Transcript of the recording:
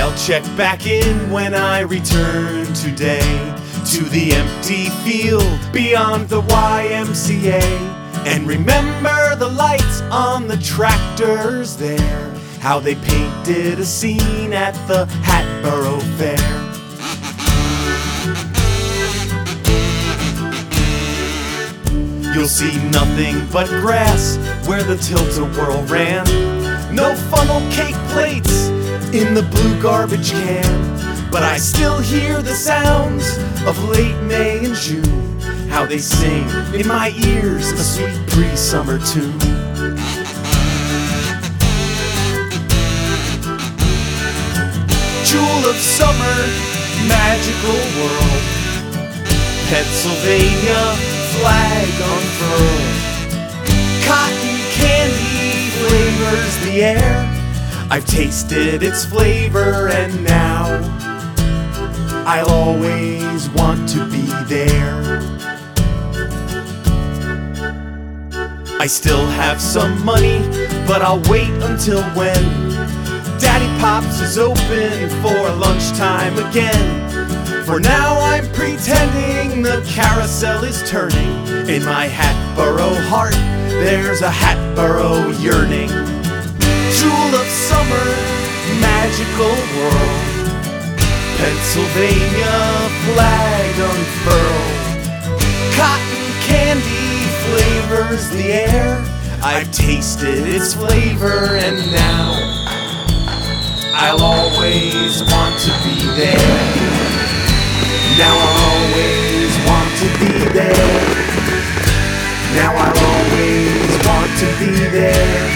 I'll check back in when I return today to the empty field beyond the YMCA, and remember the lights on the tractors there, how they painted a scene at the Hatboro Fair. You'll see nothing but grass where the tilt-a-whirl ran, no funnel cake plates in the blue garbage can, but I still hear the sounds of late May and June, how they sing in my ears a sweet pre-summer tune. Jewel of summer, magical world, Pennsylvania flag unfurled. Cotton candy flavors the air, I've tasted its flavor and now I'll always want to be there. I still have some money, but I'll wait until when Daddy Pops is open for lunchtime again. For now I'm pretending the carousel is turning. In my Hatboro heart there's a Hatboro yearning. Jewel of summer, magical world, Pennsylvania flag unfurled. Cotton candy flavors the air, I've tasted its flavor and now I'll always want to be there. Now I'll always want to be there. Now I'll always want to be there.